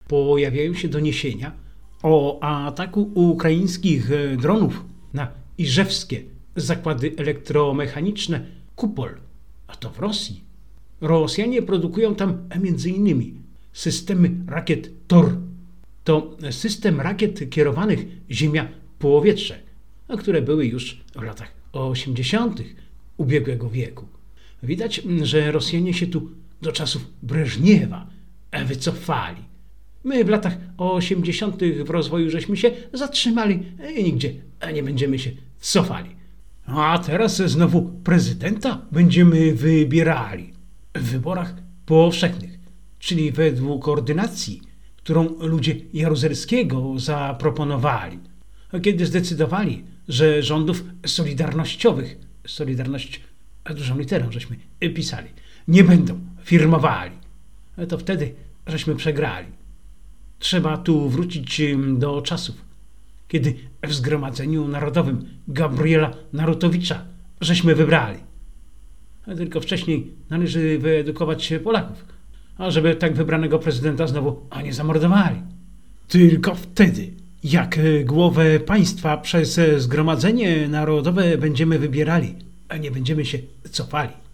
pojawiają się doniesienia o ataku ukraińskich dronów na iżewskie zakłady elektromechaniczne Kupol, a to w Rosji. Rosjanie produkują tam m.in. systemy rakiet Tor. To system rakiet kierowanych ziemia-powietrze, które były już w latach 80. ubiegłego wieku. Widać, że Rosjanie się tu do czasów Breżniewa wycofali. My w latach 80. w rozwoju żeśmy się zatrzymali i nigdzie nie będziemy się cofali. A teraz znowu prezydenta będziemy wybierali w wyborach powszechnych, czyli według ordynacji, którą ludzie Jaruzelskiego zaproponowali. Kiedy zdecydowali, że rządów solidarnościowych, Solidarność dużą literą żeśmy pisali, nie będą firmowali, to wtedy żeśmy przegrali. Trzeba tu wrócić do czasów, kiedy w Zgromadzeniu Narodowym Gabriela Narutowicza żeśmy wybrali. Tylko wcześniej należy wyedukować Polaków, żeby tak wybranego prezydenta znowu nie zamordowali. Tylko wtedy, jak głowę państwa przez Zgromadzenie Narodowe będziemy wybierali, a nie będziemy się cofali.